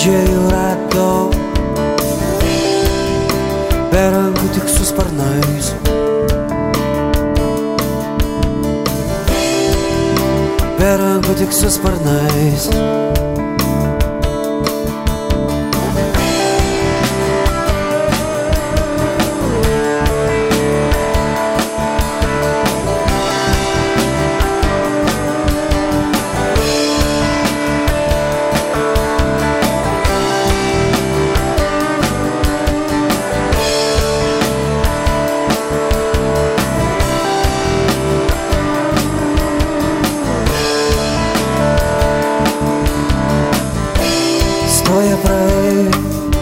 didžėjų rato, be rankų tik su sparnais. Be rankų tik su sparnais. Stoja praeiviai,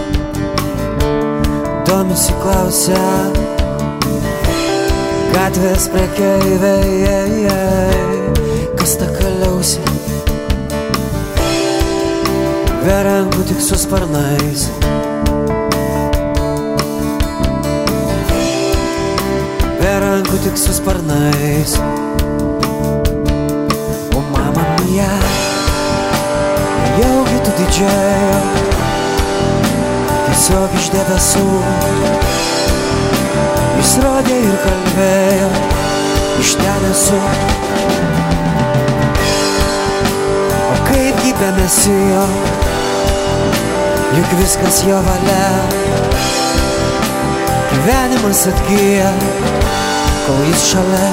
domisi klausia, gatvės prekeiviai, kas ta kaliausia, be rankų tik su sparnais. Be rankų tik su sparnais. O mama mia, jaugi tu didžėjo, tiesiog iš debesų, jis rodė ir kalbėjo, iš ten esu. O kaipgi be mesijo, juk viskas jo valia, gyvenimas atgyja, kol jis šalia.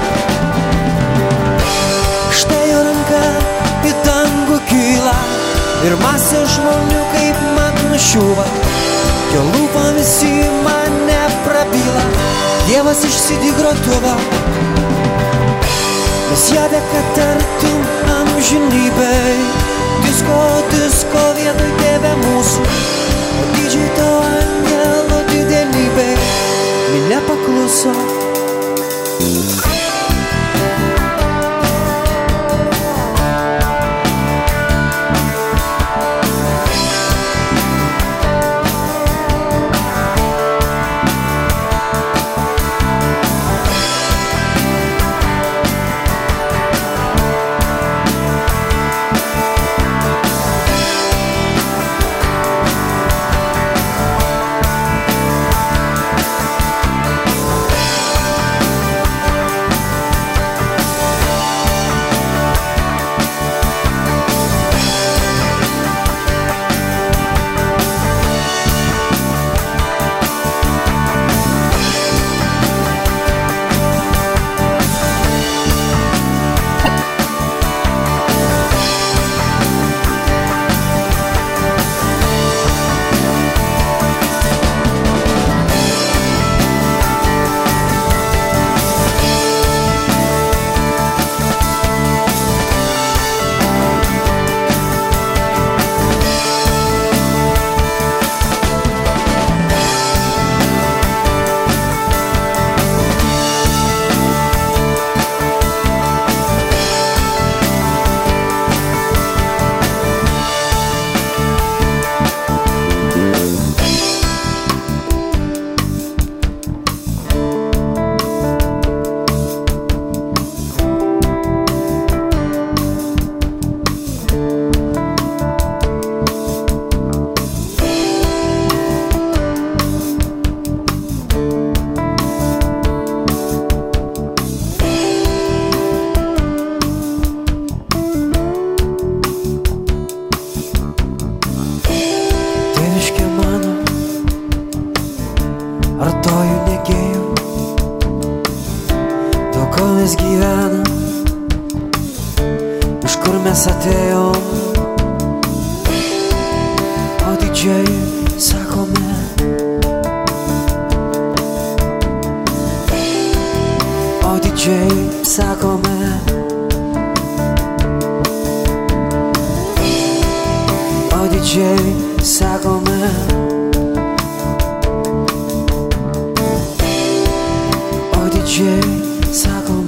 Štai jo ranka į dangų kyla ir masė žmonių kaip mat nušiūva, jo lūpomis į mane prabyla, Dievas išsidį grotuvą, nes jadė, kad tartum amžinybei, disko vietoj tėve mūsų, o didžiai to angelo didelybei minia pakluso. Artojų negėjų, dėl ko mes gyvenam, iš kur mes atėjom, o didžiai sakome. O didžiai sakome. O didžiai sakome. O didžiai sakome.